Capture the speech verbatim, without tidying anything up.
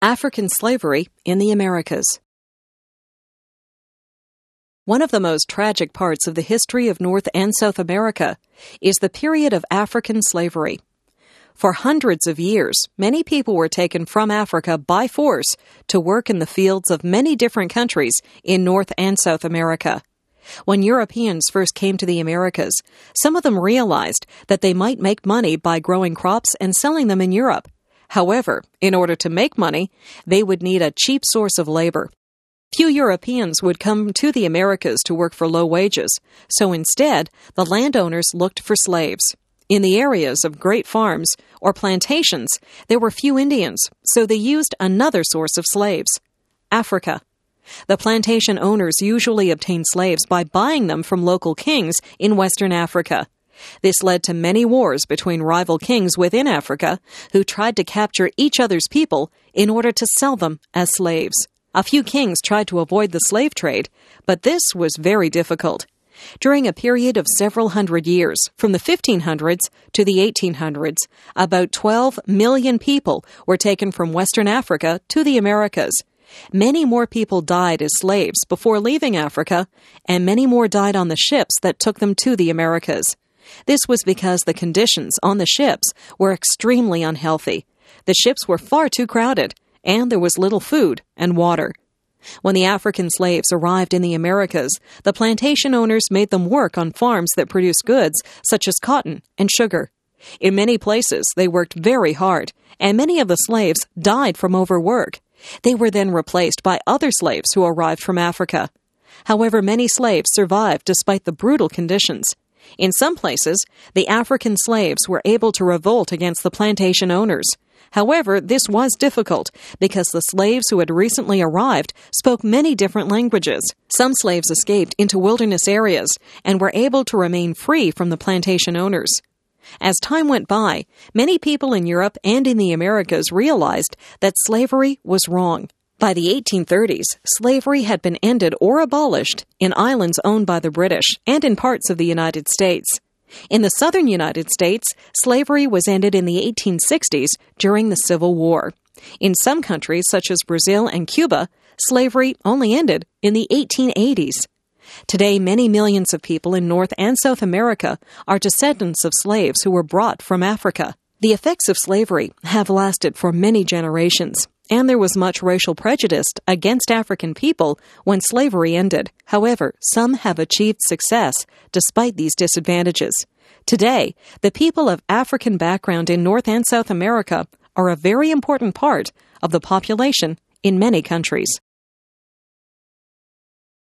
African slavery in the Americas. One of the most tragic parts of the history of North and South America is the period of African slavery. For hundreds of years, many people were taken from Africa by force to work in the fields of many different countries in North and South America. When Europeans first came to the Americas, some of them realized that they might make money by growing crops and selling them in Europe. However, in order to make money, they would need a cheap source of labor. Few Europeans would come to the Americas to work for low wages, so instead, the landowners looked for slaves. In the areas of great farms or plantations, there were few Indians, so they used another source of slaves: Africa. The plantation owners usually obtained slaves by buying them from local kings in Western Africa. This led to many wars between rival kings within Africa who tried to capture each other's people in order to sell them as slaves. A few kings tried to avoid the slave trade, but this was very difficult. During a period of several hundred years, from the fifteen hundreds to the eighteen hundreds, about twelve million people were taken from Western Africa to the Americas. Many more people died as slaves before leaving Africa, and many more died on the ships that took them to the Americas. This was because the conditions on the ships were extremely unhealthy. The ships were far too crowded, and there was little food and water. When the African slaves arrived in the Americas, the plantation owners made them work on farms that produced goods such as cotton and sugar. In many places, they worked very hard, and many of the slaves died from overwork. They were then replaced by other slaves who arrived from Africa. However, many slaves survived despite the brutal conditions. In some places, the African slaves were able to revolt against the plantation owners. However, this was difficult because the slaves who had recently arrived spoke many different languages. Some slaves escaped into wilderness areas and were able to remain free from the plantation owners. As time went by, many people in Europe and in the Americas realized that slavery was wrong. By the eighteen thirties, slavery had been ended or abolished in islands owned by the British and in parts of the United States. In the southern United States, slavery was ended in the eighteen sixties during the Civil War. In some countries, such as Brazil and Cuba, slavery only ended in the eighteen eighties. Today, many millions of people in North and South America are descendants of slaves who were brought from Africa. The effects of slavery have lasted for many generations, and there was much racial prejudice against African people when slavery ended. However, some have achieved success despite these disadvantages. Today, the people of African background in North and South America are a very important part of the population in many countries.